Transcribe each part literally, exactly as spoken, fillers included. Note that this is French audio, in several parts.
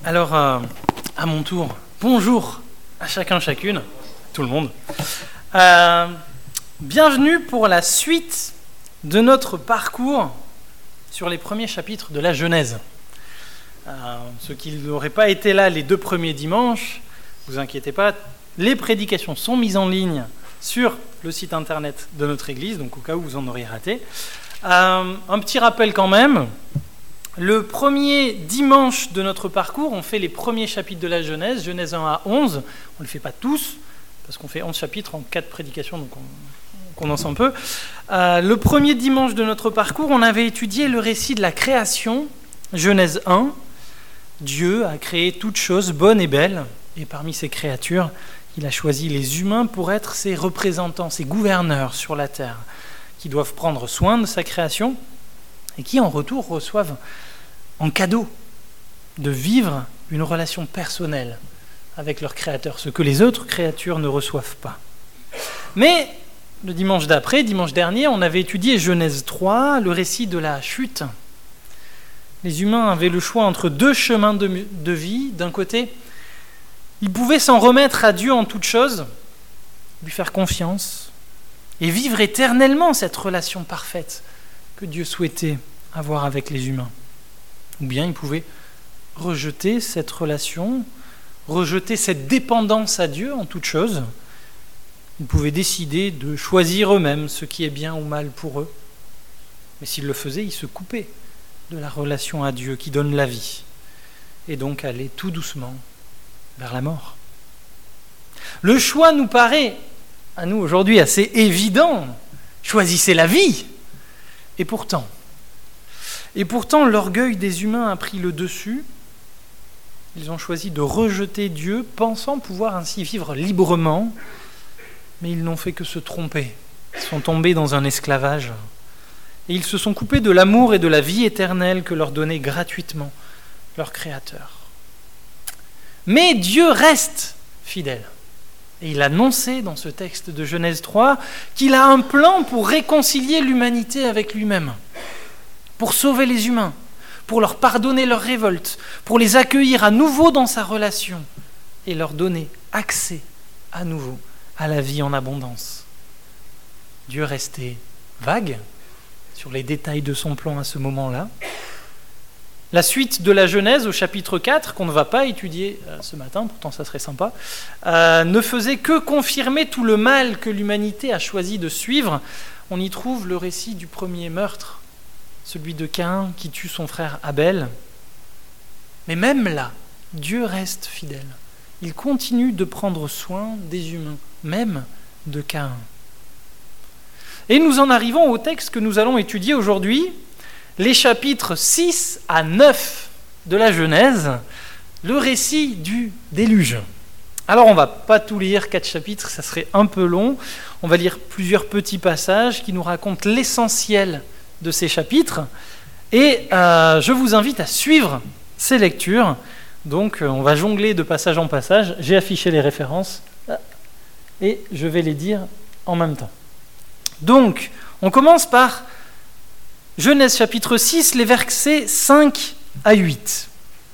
Alors, euh, à mon tour, bonjour à chacun, chacune, tout le monde. Euh, bienvenue pour la suite de notre parcours sur les premiers chapitres de la Genèse. Euh, ceux qui n'auraient pas été là les deux premiers dimanches, ne vous inquiétez pas, les prédications sont mises en ligne sur le site internet de notre église, donc au cas où vous en auriez raté. Euh, un petit rappel quand même. Le premier dimanche de notre parcours, on fait les premiers chapitres de la Genèse, Genèse un à onze. On ne le fait pas tous, parce qu'on fait onze chapitres en quatre prédications, donc on, on condense un peu. Euh, le premier dimanche de notre parcours, on avait étudié le récit de la création, Genèse un. Dieu a créé toutes choses bonnes et belles, et parmi ces créatures, il a choisi les humains pour être ses représentants, ses gouverneurs sur la terre, qui doivent prendre soin de sa création, et qui en retour reçoivent en cadeau de vivre une relation personnelle avec leur créateur, ce que les autres créatures ne reçoivent pas. Mais le dimanche d'après, dimanche dernier, on avait étudié Genèse trois, le récit de la chute. Les humains avaient le choix entre deux chemins de, de vie. D'un côté, ils pouvaient s'en remettre à Dieu en toutes choses, lui faire confiance et vivre éternellement cette relation parfaite que Dieu souhaitait avoir avec les humains. Ou bien ils pouvaient rejeter cette relation, rejeter cette dépendance à Dieu en toute chose. Ils pouvaient décider de choisir eux-mêmes ce qui est bien ou mal pour eux. Mais s'ils le faisaient, ils se coupaient de la relation à Dieu qui donne la vie, et donc allaient tout doucement vers la mort. Le choix nous paraît, à nous aujourd'hui, assez évident. Choisissez la vie. Et pourtant, et pourtant, l'orgueil des humains a pris le dessus. Ils ont choisi de rejeter Dieu, pensant pouvoir ainsi vivre librement, mais ils n'ont fait que se tromper. Ils sont tombés dans un esclavage. Et ils se sont coupés de l'amour et de la vie éternelle que leur donnait gratuitement leur Créateur. Mais Dieu reste fidèle. Et il annonçait dans ce texte de Genèse trois qu'il a un plan pour réconcilier l'humanité avec lui-même, pour sauver les humains, pour leur pardonner leurs révoltes, pour les accueillir à nouveau dans sa relation et leur donner accès à nouveau à la vie en abondance. Dieu restait vague sur les détails de son plan à ce moment-là. La suite de la Genèse au chapitre quatre, qu'on ne va pas étudier euh, ce matin, pourtant ça serait sympa, euh, ne faisait que confirmer tout le mal que l'humanité a choisi de suivre. On y trouve le récit du premier meurtre, celui de Caïn qui tue son frère Abel. Mais même là, Dieu reste fidèle. Il continue de prendre soin des humains, même de Caïn. Et nous en arrivons au texte que nous allons étudier aujourd'hui, les chapitres six à neuf de la Genèse, le récit du déluge. Alors on ne va pas tout lire, quatre chapitres, ça serait un peu long. On va lire plusieurs petits passages qui nous racontent l'essentiel de ces chapitres. Et euh, je vous invite à suivre ces lectures. Donc on va jongler de passage en passage. J'ai affiché les références et je vais les dire en même temps. Donc on commence par Genèse chapitre six, les versets cinq à huit.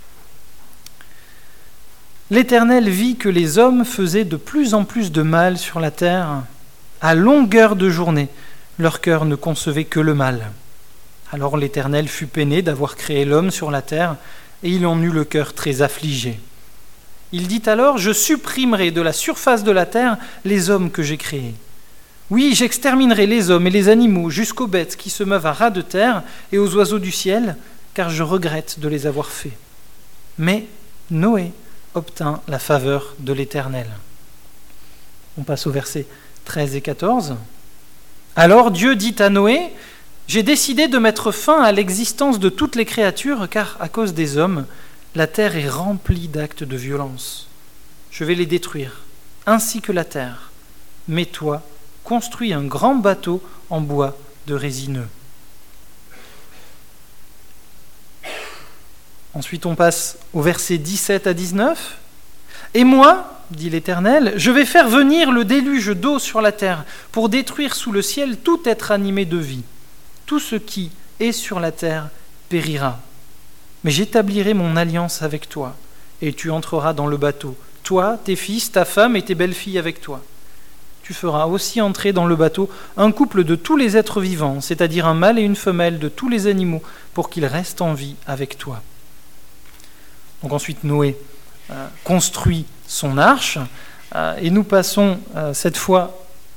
L'Éternel vit que les hommes faisaient de plus en plus de mal sur la terre. À longueur de journée, leur cœur ne concevait que le mal. Alors l'Éternel fut peiné d'avoir créé l'homme sur la terre, et il en eut le cœur très affligé. Il dit alors : « Je supprimerai de la surface de la terre les hommes que j'ai créés. Oui, j'exterminerai les hommes et les animaux jusqu'aux bêtes qui se meuvent à ras de terre et aux oiseaux du ciel, car je regrette de les avoir faits. » Mais Noé obtint la faveur de l'Éternel. On passe aux versets treize et quatorze. Alors Dieu dit à Noé : « J'ai décidé de mettre fin à l'existence de toutes les créatures, car à cause des hommes, la terre est remplie d'actes de violence. Je vais les détruire, ainsi que la terre. Mais toi, construis un grand bateau en bois de résineux. » Ensuite, on passe au verset dix-sept à dix-neuf. « Et moi, dit l'Éternel, je vais faire venir le déluge d'eau sur la terre pour détruire sous le ciel tout être animé de vie. Tout ce qui est sur la terre périra. Mais j'établirai mon alliance avec toi et tu entreras dans le bateau, toi, tes fils, ta femme et tes belles-filles avec toi. Tu feras aussi entrer dans le bateau un couple de tous les êtres vivants, c'est-à-dire un mâle et une femelle de tous les animaux, pour qu'ils restent en vie avec toi. » Donc ensuite Noé euh, construit son arche, euh, et nous passons euh, cette fois...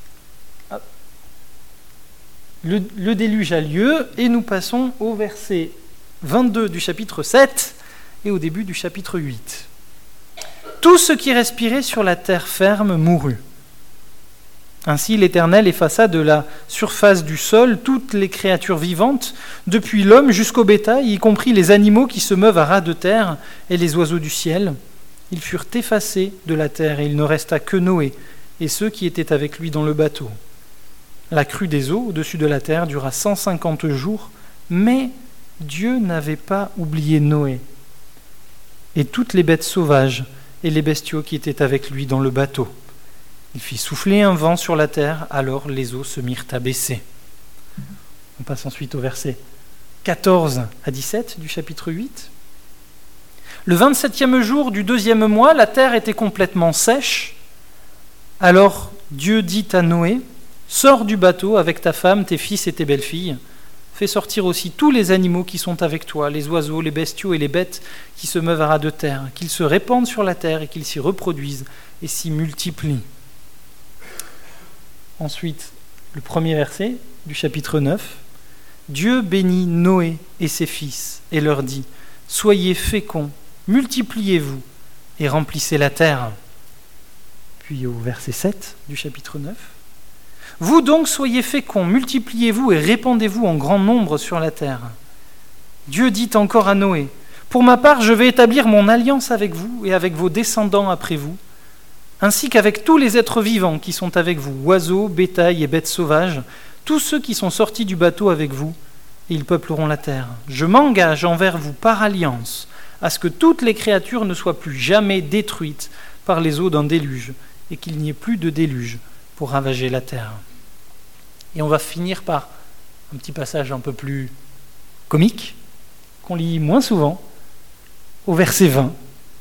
Le, le déluge a lieu, et nous passons au verset vingt-deux du chapitre sept et au début du chapitre huit. « Tout ce qui respirait sur la terre ferme mourut. Ainsi l'Éternel effaça de la surface du sol toutes les créatures vivantes, depuis l'homme jusqu'au bétail, y compris les animaux qui se meuvent à ras de terre et les oiseaux du ciel. Ils furent effacés de la terre, et il ne resta que Noé et ceux qui étaient avec lui dans le bateau. La crue des eaux au-dessus de la terre dura cent cinquante jours, mais Dieu n'avait pas oublié Noé et toutes les bêtes sauvages et les bestiaux qui étaient avec lui dans le bateau. Il fit souffler un vent sur la terre, alors les eaux se mirent à baisser. » On passe ensuite au verset quatorze à dix-sept du chapitre huit. « Le vingt-septième jour du deuxième mois, la terre était complètement sèche. Alors Dieu dit à Noé, « Sors du bateau avec ta femme, tes fils et tes belles-filles. Fais sortir aussi tous les animaux qui sont avec toi, les oiseaux, les bestiaux et les bêtes qui se meuvent à ras de terre, qu'ils se répandent sur la terre et qu'ils s'y reproduisent et s'y multiplient. » Ensuite, le premier verset du chapitre neuf. « Dieu bénit Noé et ses fils et leur dit, « Soyez féconds, multipliez-vous et remplissez la terre. » Puis au verset sept du chapitre neuf. « Vous donc soyez féconds, multipliez-vous et répandez-vous en grand nombre sur la terre. » Dieu dit encore à Noé, « Pour ma part, je vais établir mon alliance avec vous et avec vos descendants après vous, ainsi qu'avec tous les êtres vivants qui sont avec vous, oiseaux, bétail et bêtes sauvages, tous ceux qui sont sortis du bateau avec vous, et ils peupleront la terre. Je m'engage envers vous par alliance à ce que toutes les créatures ne soient plus jamais détruites par les eaux d'un déluge, et qu'il n'y ait plus de déluge pour ravager la terre. » Et on va finir par un petit passage un peu plus comique, qu'on lit moins souvent, au verset vingt.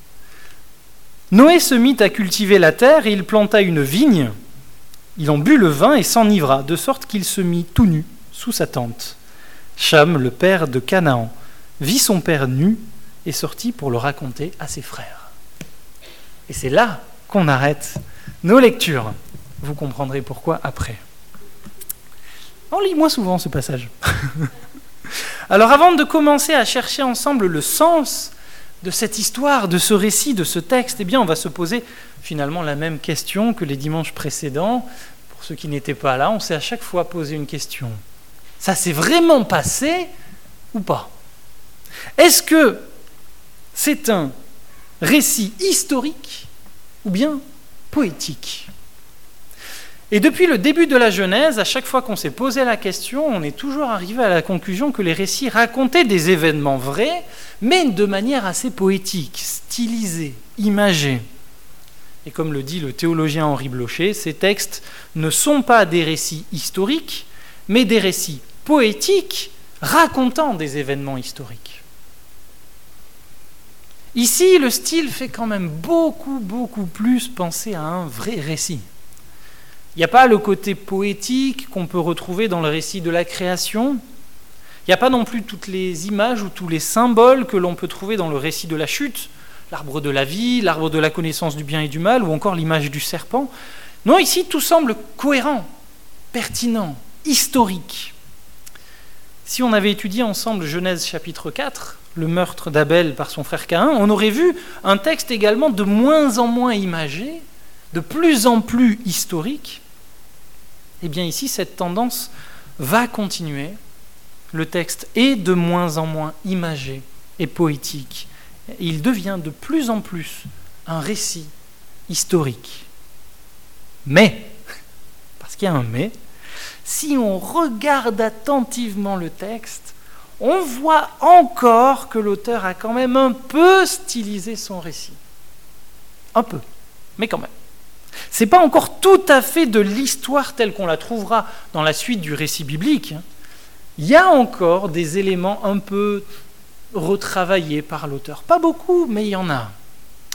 Noé se mit à cultiver la terre et il planta une vigne. Il en but le vin et s'enivra, de sorte qu'il se mit tout nu sous sa tente. Cham, le père de Canaan, vit son père nu et sortit pour le raconter à ses frères. Et c'est là qu'on arrête nos lectures. Vous comprendrez pourquoi après. On lit moins souvent ce passage. Alors avant de commencer à chercher ensemble le sens de cette histoire, de ce récit, de ce texte, eh bien on va se poser finalement la même question que les dimanches précédents. Pour ceux qui n'étaient pas là, on s'est à chaque fois posé une question. Ça s'est vraiment passé ou pas ? Est-ce que c'est un récit historique ou bien poétique ? Et depuis le début de la Genèse, à chaque fois qu'on s'est posé la question, on est toujours arrivé à la conclusion que les récits racontaient des événements vrais, mais de manière assez poétique, stylisée, imagée. Et comme le dit le théologien Henri Blocher, ces textes ne sont pas des récits historiques, mais des récits poétiques racontant des événements historiques. Ici, le style fait quand même beaucoup, beaucoup plus penser à un vrai récit. Il n'y a pas le côté poétique qu'on peut retrouver dans le récit de la création. Il n'y a pas non plus toutes les images ou tous les symboles que l'on peut trouver dans le récit de la chute, l'arbre de la vie, l'arbre de la connaissance du bien et du mal, ou encore l'image du serpent. Non, ici, tout semble cohérent, pertinent, historique. Si on avait étudié ensemble Genèse chapitre quatre, le meurtre d'Abel par son frère Caïn, on aurait vu un texte également de moins en moins imagé, de plus en plus historique. Eh bien ici, cette tendance va continuer. Le texte est de moins en moins imagé et poétique. Il devient de plus en plus un récit historique. Mais, parce qu'il y a un mais, si on regarde attentivement le texte, on voit encore que l'auteur a quand même un peu stylisé son récit. Un peu, mais quand même. Ce n'est pas encore tout à fait de l'histoire telle qu'on la trouvera dans la suite du récit biblique. Il y a encore des éléments un peu retravaillés par l'auteur. Pas beaucoup, mais il y en a.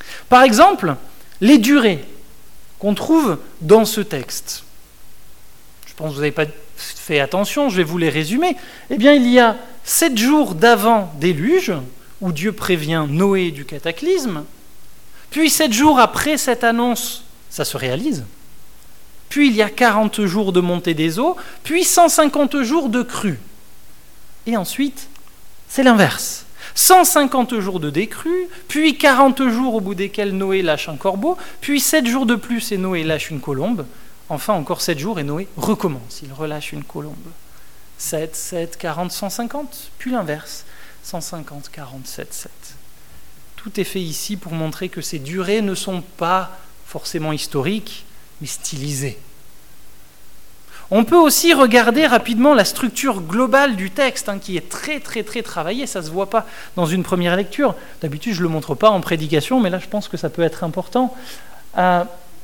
Par exemple, les durées qu'on trouve dans ce texte. Je pense que vous n'avez pas fait attention, je vais vous les résumer. Eh bien, il y a sept jours d'avant déluge, où Dieu prévient Noé du cataclysme, puis sept jours après cette annonce, ça se réalise, puis il y a quarante jours de montée des eaux, puis cent cinquante jours de crue. Et ensuite, c'est l'inverse. cent cinquante jours de décrue, puis quarante jours au bout desquels Noé lâche un corbeau, puis sept jours de plus et Noé lâche une colombe, enfin encore sept jours et Noé recommence, il relâche une colombe. sept, sept, quarante, cent cinquante, puis l'inverse, cent cinquante, quarante, sept, sept. Tout est fait ici pour montrer que ces durées ne sont pas forcément historiques, mais stylisées. On peut aussi regarder rapidement la structure globale du texte, hein, qui est très très très travaillée, ça ne se voit pas dans une première lecture. D'habitude, je ne le montre pas en prédication, mais là, je pense que ça peut être important. Euh,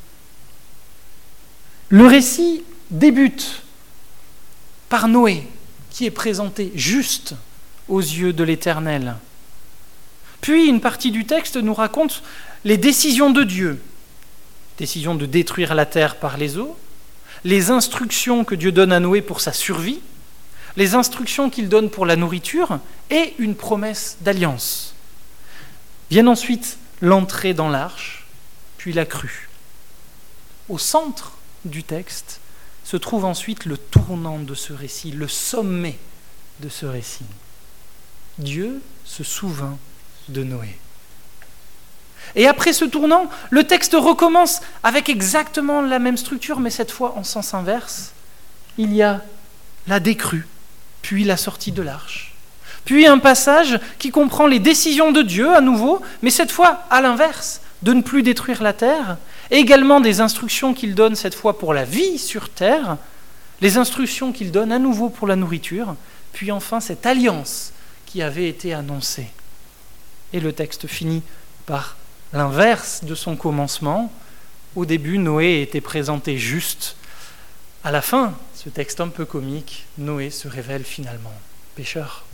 le récit débute par Noé, qui est présenté juste aux yeux de l'Éternel. Puis, une partie du texte nous raconte les décisions de Dieu. Décision de détruire la terre par les eaux, les instructions que Dieu donne à Noé pour sa survie, les instructions qu'il donne pour la nourriture et une promesse d'alliance. Viennent ensuite l'entrée dans l'arche, puis la crue. Au centre du texte se trouve ensuite le tournant de ce récit, le sommet de ce récit. Dieu se souvint de Noé. Et après ce tournant, le texte recommence avec exactement la même structure, mais cette fois en sens inverse. Il y a la décrue, puis la sortie de l'arche, puis un passage qui comprend les décisions de Dieu à nouveau, mais cette fois à l'inverse, de ne plus détruire la terre, et également des instructions qu'il donne cette fois pour la vie sur terre, les instructions qu'il donne à nouveau pour la nourriture, puis enfin cette alliance qui avait été annoncée. Et le texte finit par l'inverse de son commencement. Au début, Noé était présenté juste. À la fin, ce texte un peu comique, Noé se révèle finalement pécheur.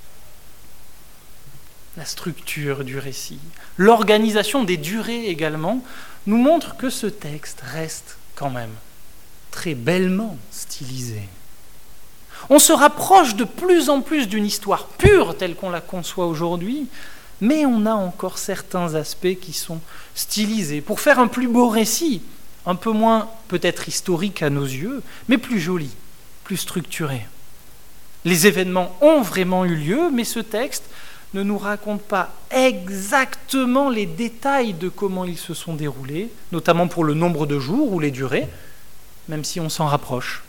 La structure du récit, l'organisation des durées également, nous montre que ce texte reste quand même très bellement stylisé. On se rapproche de plus en plus d'une histoire pure telle qu'on la conçoit aujourd'hui, mais on a encore certains aspects qui sont stylisés pour faire un plus beau récit, un peu moins peut-être historique à nos yeux, mais plus joli, plus structuré. Les événements ont vraiment eu lieu, mais ce texte ne nous raconte pas exactement les détails de comment ils se sont déroulés, notamment pour le nombre de jours ou les durées, même si on s'en rapproche.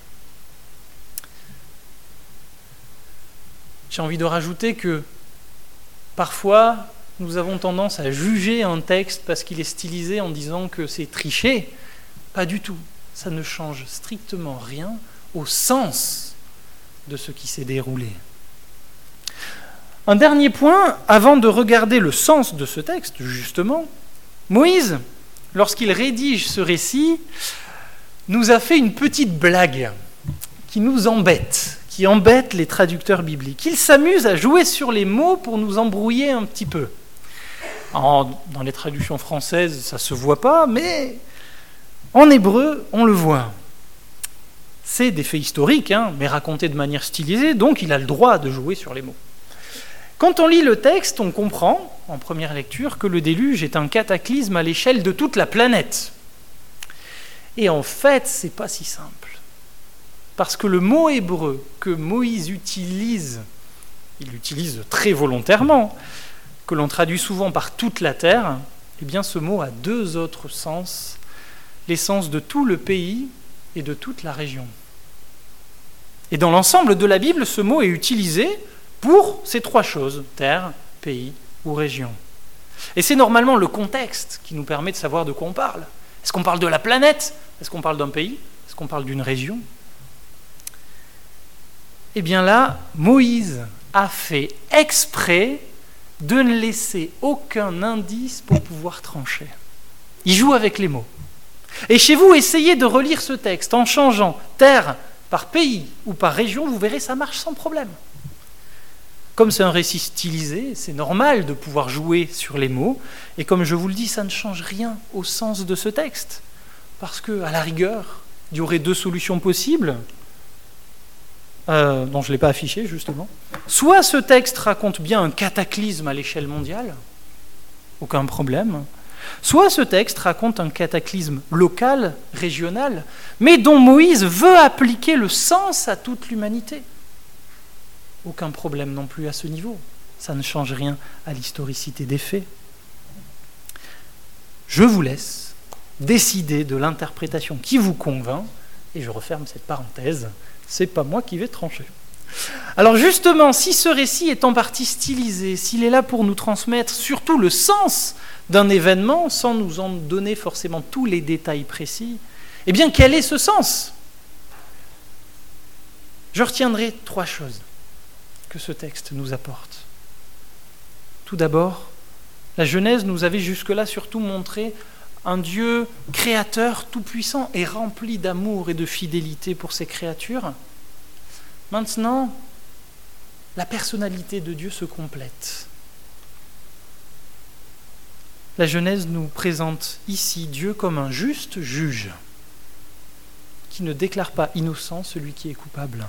J'ai envie de rajouter que parfois, nous avons tendance à juger un texte parce qu'il est stylisé en disant que c'est triché. Pas du tout. Ça ne change strictement rien au sens de ce qui s'est déroulé. Un dernier point, avant de regarder le sens de ce texte, justement, Moïse, lorsqu'il rédige ce récit, nous a fait une petite blague qui nous embête. qui embête les traducteurs bibliques. Ils s'amusent à jouer sur les mots pour nous embrouiller un petit peu. En, dans les traductions françaises, ça ne se voit pas, mais en hébreu, on le voit. C'est des faits historiques, hein, mais racontés de manière stylisée, donc il a le droit de jouer sur les mots. Quand on lit le texte, on comprend, en première lecture, que le déluge est un cataclysme à l'échelle de toute la planète. Et en fait, ce n'est pas si simple. Parce que le mot hébreu que Moïse utilise, il l'utilise très volontairement, que l'on traduit souvent par toute la terre, eh bien ce mot a deux autres sens, les sens de tout le pays et de toute la région. Et dans l'ensemble de la Bible, ce mot est utilisé pour ces trois choses, terre, pays ou région. Et c'est normalement le contexte qui nous permet de savoir de quoi on parle. Est-ce qu'on parle de la planète ? Est-ce qu'on parle d'un pays ? Est-ce qu'on parle d'une région ? Eh bien là, Moïse a fait exprès de ne laisser aucun indice pour pouvoir trancher. Il joue avec les mots. Et chez vous, essayez de relire ce texte en changeant terre par pays ou par région, vous verrez, ça marche sans problème. Comme c'est un récit stylisé, c'est normal de pouvoir jouer sur les mots, et comme je vous le dis, ça ne change rien au sens de ce texte, parce qu'à la rigueur, il y aurait deux solutions possibles, euh, dont je ne l'ai pas affiché justement. Soit ce texte raconte bien un cataclysme à l'échelle mondiale, aucun problème, soit ce texte raconte un cataclysme local, régional, mais dont Moïse veut appliquer le sens à toute l'humanité. Aucun problème non plus à ce niveau. Ça ne change rien à l'historicité des faits. Je vous laisse décider de l'interprétation qui vous convainc, et je referme cette parenthèse, c'est pas moi qui vais trancher. Alors justement, si ce récit est en partie stylisé, s'il est là pour nous transmettre surtout le sens d'un événement, sans nous en donner forcément tous les détails précis, eh bien quel est ce sens ? Je retiendrai trois choses que ce texte nous apporte. Tout d'abord, la Genèse nous avait jusque-là surtout montré un Dieu créateur tout-puissant et rempli d'amour et de fidélité pour ses créatures. Maintenant, la personnalité de Dieu se complète. La Genèse nous présente ici Dieu comme un juste juge qui ne déclare pas innocent celui qui est coupable.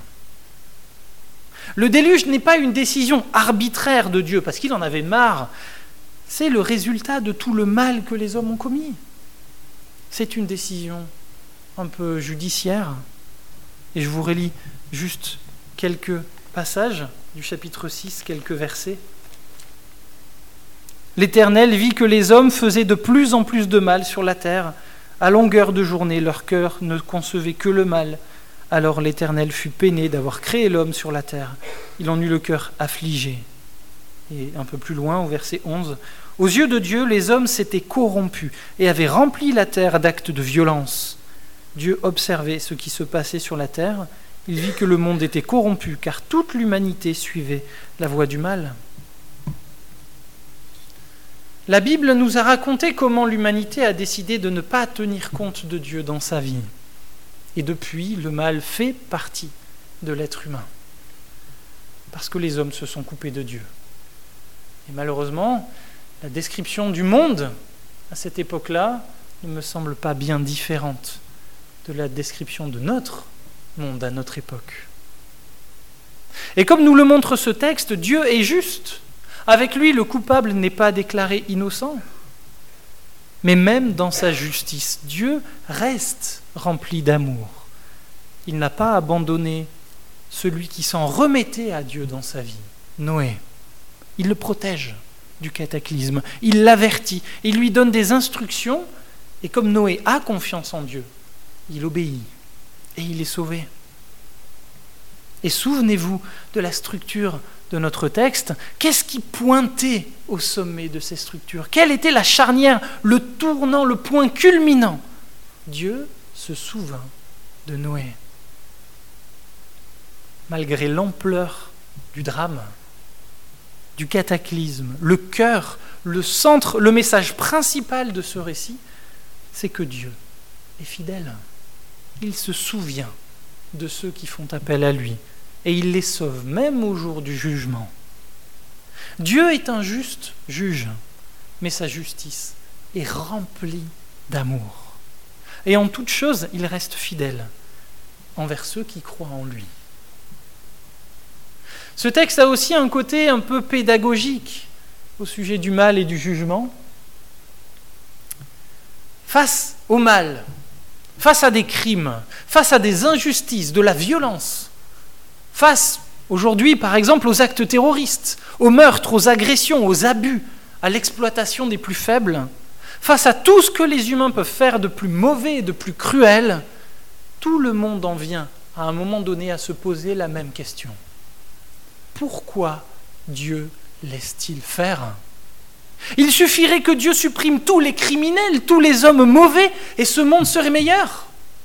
Le déluge n'est pas une décision arbitraire de Dieu, parce qu'il en avait marre. C'est le résultat de tout le mal que les hommes ont commis. C'est une décision un peu judiciaire. Et je vous relis juste quelques passages du chapitre six, quelques versets. L'Éternel vit que les hommes faisaient de plus en plus de mal sur la terre. À longueur de journée, leur cœur ne concevait que le mal. Alors l'Éternel fut peiné d'avoir créé l'homme sur la terre. Il en eut le cœur affligé. Et un peu plus loin, au verset onze, « Aux yeux de Dieu, les hommes s'étaient corrompus et avaient rempli la terre d'actes de violence. Dieu observait ce qui se passait sur la terre. Il vit que le monde était corrompu, car toute l'humanité suivait la voie du mal. » La Bible nous a raconté comment l'humanité a décidé de ne pas tenir compte de Dieu dans sa vie. Et depuis, le mal fait partie de l'être humain. Parce que les hommes se sont coupés de Dieu. Et malheureusement, la description du monde à cette époque-là ne me semble pas bien différente de la description de notre monde à notre époque. Et comme nous le montre ce texte, Dieu est juste. Avec lui, le coupable n'est pas déclaré innocent. Mais même dans sa justice, Dieu reste rempli d'amour. Il n'a pas abandonné celui qui s'en remettait à Dieu dans sa vie, Noé. Il le protège du cataclysme, il l'avertit, il lui donne des instructions, et comme Noé a confiance en Dieu, il obéit et il est sauvé. Et souvenez-vous de la structure de notre texte. Qu'est-ce qui pointait au sommet de ces structures ? Quelle était la charnière, le tournant, le point culminant ? Dieu se souvint de Noé. Malgré l'ampleur du drame, du cataclysme, le cœur, le centre, le message principal de ce récit, c'est que Dieu est fidèle. Il se souvient de ceux qui font appel à lui et il les sauve, même au jour du jugement. Dieu est un juste juge, mais sa justice est remplie d'amour. Et en toute chose, il reste fidèle envers ceux qui croient en lui. Ce texte a aussi un côté un peu pédagogique au sujet du mal et du jugement. Face au mal, face à des crimes, face à des injustices, de la violence, face aujourd'hui par exemple aux actes terroristes, aux meurtres, aux agressions, aux abus, à l'exploitation des plus faibles, face à tout ce que les humains peuvent faire de plus mauvais et de plus cruel, tout le monde en vient à un moment donné à se poser la même question. Pourquoi Dieu laisse-t-il faire ? Il suffirait que Dieu supprime tous les criminels, tous les hommes mauvais, et ce monde serait meilleur.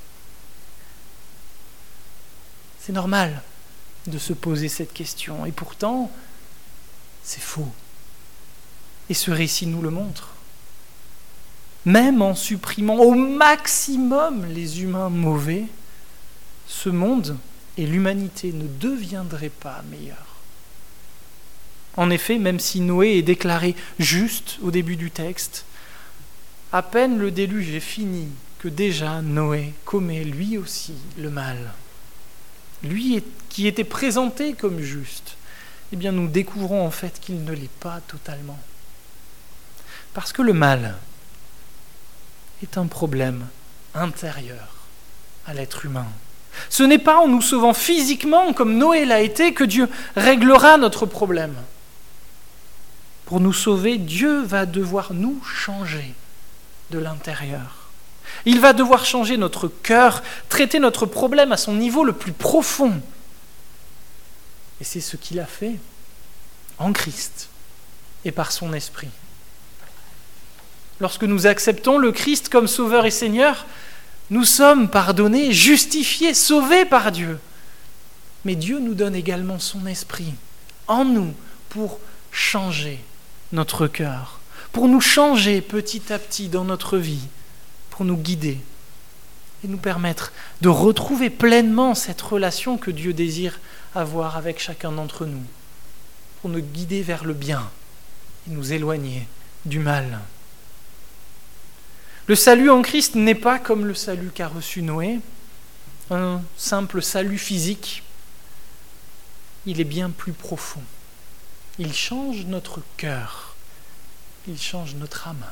C'est normal de se poser cette question, et pourtant, c'est faux. Et ce récit nous le montre. Même en supprimant au maximum les humains mauvais, ce monde et l'humanité ne deviendraient pas meilleurs. En effet, même si Noé est déclaré juste au début du texte, à peine le déluge est fini que déjà Noé commet lui aussi le mal. Lui qui était présenté comme juste, eh bien nous découvrons en fait qu'il ne l'est pas totalement. Parce que le mal est un problème intérieur à l'être humain. Ce n'est pas en nous sauvant physiquement, comme Noé l'a été, que Dieu réglera notre problème. Pour nous sauver, Dieu va devoir nous changer de l'intérieur. Il va devoir changer notre cœur, traiter notre problème à son niveau le plus profond. Et c'est ce qu'il a fait en Christ et par son Esprit. Lorsque nous acceptons le Christ comme Sauveur et Seigneur, nous sommes pardonnés, justifiés, sauvés par Dieu. Mais Dieu nous donne également son Esprit en nous pour changer notre cœur, pour nous changer petit à petit dans notre vie, pour nous guider et nous permettre de retrouver pleinement cette relation que Dieu désire avoir avec chacun d'entre nous, pour nous guider vers le bien et nous éloigner du mal. Le salut en Christ n'est pas comme le salut qu'a reçu Noé, un simple salut physique. Il est bien plus profond. Il change notre cœur, il change notre âme.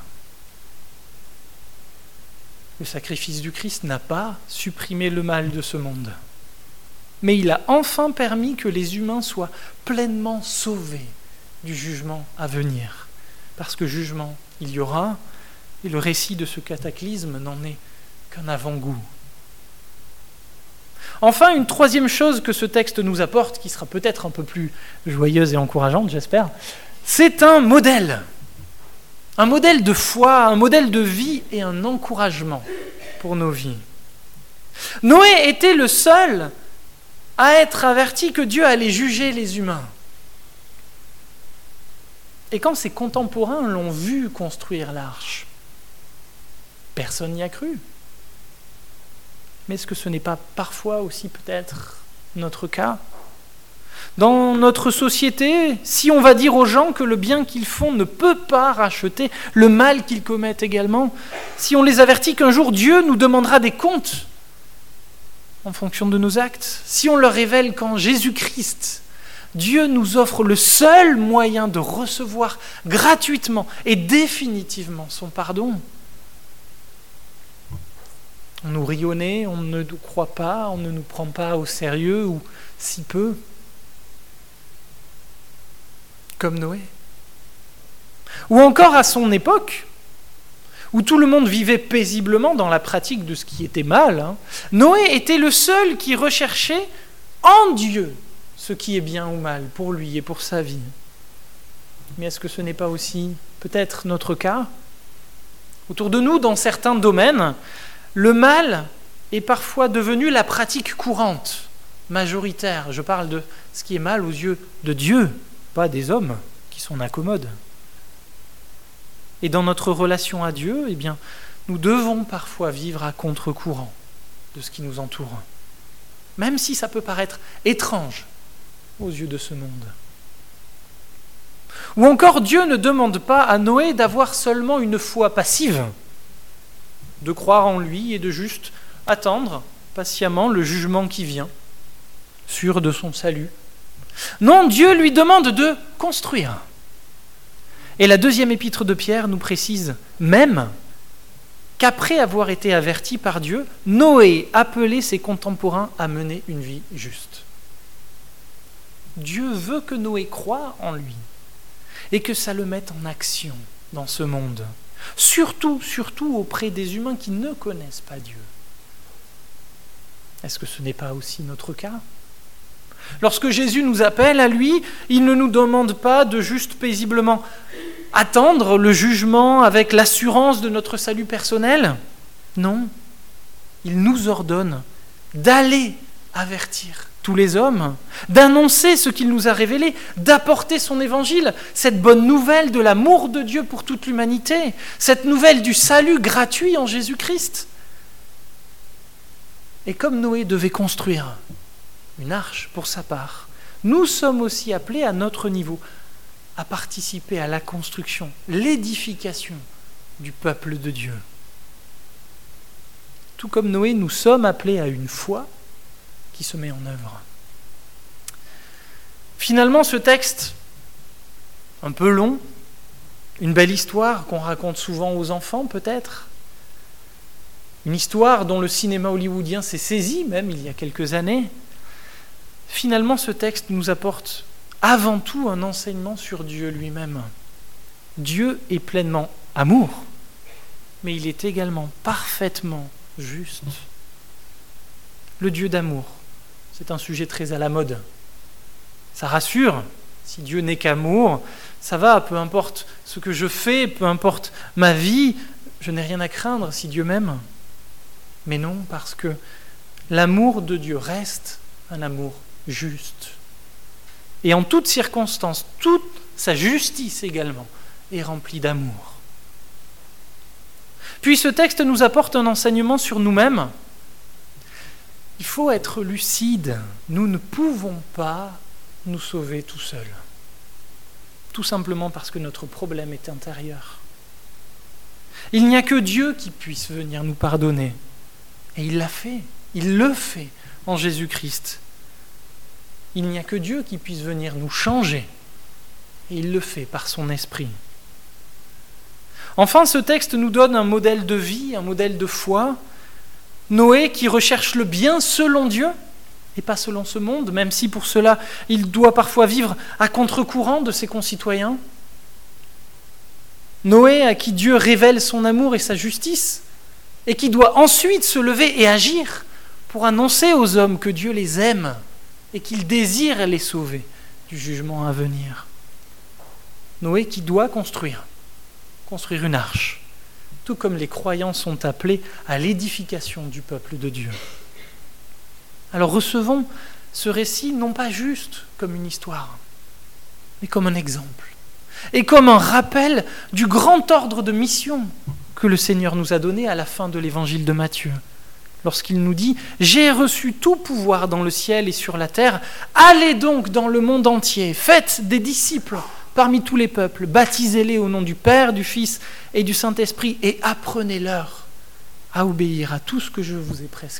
Le sacrifice du Christ n'a pas supprimé le mal de ce monde, mais il a enfin permis que les humains soient pleinement sauvés du jugement à venir. Parce que jugement, il y aura, et le récit de ce cataclysme n'en est qu'un avant-goût. Enfin, une troisième chose que ce texte nous apporte, qui sera peut-être un peu plus joyeuse et encourageante, j'espère, c'est un modèle. Un modèle de foi, un modèle de vie et un encouragement pour nos vies. Noé était le seul à être averti que Dieu allait juger les humains. Et quand ses contemporains l'ont vu construire l'arche, personne n'y a cru. Mais est-ce que ce n'est pas parfois aussi peut-être notre cas ? Dans notre société, si on va dire aux gens que le bien qu'ils font ne peut pas racheter le mal qu'ils commettent également, si on les avertit qu'un jour Dieu nous demandera des comptes en fonction de nos actes, si on leur révèle qu'en Jésus-Christ, Dieu nous offre le seul moyen de recevoir gratuitement et définitivement son pardon, on nous rit au nez, on ne nous croit pas, on ne nous prend pas au sérieux, ou si peu, comme Noé. Ou encore à son époque, où tout le monde vivait paisiblement dans la pratique de ce qui était mal, hein, Noé était le seul qui recherchait en Dieu ce qui est bien ou mal pour lui et pour sa vie. Mais est-ce que ce n'est pas aussi peut-être notre cas ? Autour de nous, dans certains domaines, le mal est parfois devenu la pratique courante, majoritaire. Je parle de ce qui est mal aux yeux de Dieu, pas des hommes qui s'en accommodent. Et dans notre relation à Dieu, eh bien, nous devons parfois vivre à contre-courant de ce qui nous entoure, même si ça peut paraître étrange aux yeux de ce monde. Ou encore, Dieu ne demande pas à Noé d'avoir seulement une foi passive, de croire en lui et de juste attendre patiemment le jugement qui vient, sûr de son salut. Non, Dieu lui demande de construire. Et la deuxième épître de Pierre nous précise même qu'après avoir été averti par Dieu, Noé appelait ses contemporains à mener une vie juste. Dieu veut que Noé croie en lui et que ça le mette en action dans ce monde. Surtout, surtout auprès des humains qui ne connaissent pas Dieu. Est-ce que ce n'est pas aussi notre cas ? Lorsque Jésus nous appelle à lui, il ne nous demande pas de juste paisiblement attendre le jugement avec l'assurance de notre salut personnel. Non, il nous ordonne d'aller avertir tous les hommes, d'annoncer ce qu'il nous a révélé, d'apporter son évangile, cette bonne nouvelle de l'amour de Dieu pour toute l'humanité, cette nouvelle du salut gratuit en Jésus-Christ. Et comme Noé devait construire une arche pour sa part, nous sommes aussi appelés à notre niveau à participer à la construction, l'édification du peuple de Dieu. Tout comme Noé, nous sommes appelés à une foi qui se met en œuvre. Finalement, ce texte, un peu long, une belle histoire qu'on raconte souvent aux enfants peut-être, une histoire dont le cinéma hollywoodien s'est saisi même il y a quelques années, finalement ce texte nous apporte avant tout un enseignement sur Dieu lui-même. Dieu est pleinement amour, mais il est également parfaitement juste. Le Dieu d'amour, c'est un sujet très à la mode. Ça rassure, si Dieu n'est qu'amour, ça va, peu importe ce que je fais, peu importe ma vie, je n'ai rien à craindre si Dieu m'aime. Mais non, parce que l'amour de Dieu reste un amour juste. Et en toutes circonstances, toute sa justice également est remplie d'amour. Puis ce texte nous apporte un enseignement sur nous-mêmes. Il faut être lucide. Nous ne pouvons pas nous sauver tout seuls. Tout simplement parce que notre problème est intérieur. Il n'y a que Dieu qui puisse venir nous pardonner. Et il l'a fait. Il le fait en Jésus-Christ. Il n'y a que Dieu qui puisse venir nous changer. Et il le fait par son esprit. Enfin, ce texte nous donne un modèle de vie, un modèle de foi. Noé qui recherche le bien selon Dieu et pas selon ce monde, même si pour cela il doit parfois vivre à contre-courant de ses concitoyens. Noé à qui Dieu révèle son amour et sa justice et qui doit ensuite se lever et agir pour annoncer aux hommes que Dieu les aime et qu'il désire les sauver du jugement à venir. Noé qui doit construire, construire une arche, tout comme les croyants sont appelés à l'édification du peuple de Dieu. Alors recevons ce récit non pas juste comme une histoire, mais comme un exemple, et comme un rappel du grand ordre de mission que le Seigneur nous a donné à la fin de l'évangile de Matthieu, lorsqu'il nous dit « J'ai reçu tout pouvoir dans le ciel et sur la terre, allez donc dans le monde entier, faites des disciples parmi tous les peuples, baptisez-les au nom du Père, du Fils et du Saint-Esprit, et apprenez-leur à obéir à tout ce que je vous ai prescrit. »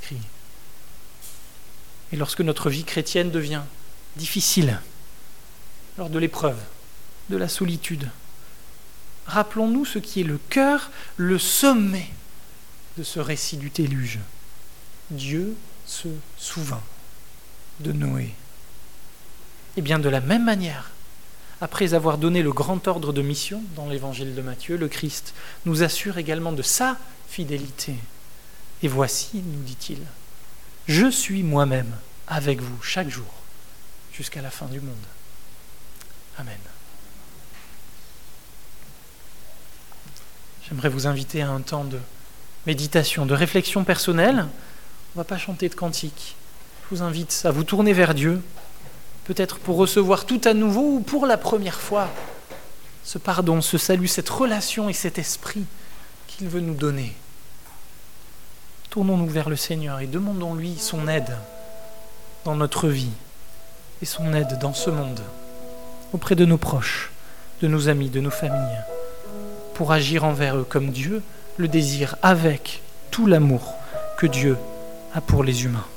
Et lorsque notre vie chrétienne devient difficile, lors de l'épreuve, de la solitude, rappelons-nous ce qui est le cœur, le sommet de ce récit du déluge. Dieu se souvint de Noé. Et bien de la même manière, après avoir donné le grand ordre de mission dans l'évangile de Matthieu, le Christ nous assure également de sa fidélité. Et voici, nous dit-il, je suis moi-même avec vous chaque jour jusqu'à la fin du monde. Amen. J'aimerais vous inviter à un temps de méditation, de réflexion personnelle. On ne va pas chanter de cantiques. Je vous invite à vous tourner vers Dieu, peut-être pour recevoir tout à nouveau ou pour la première fois ce pardon, ce salut, cette relation et cet esprit qu'il veut nous donner. Tournons-nous vers le Seigneur et demandons-lui son aide dans notre vie et son aide dans ce monde, auprès de nos proches, de nos amis, de nos familles, pour agir envers eux comme Dieu le désire avec tout l'amour que Dieu a pour les humains.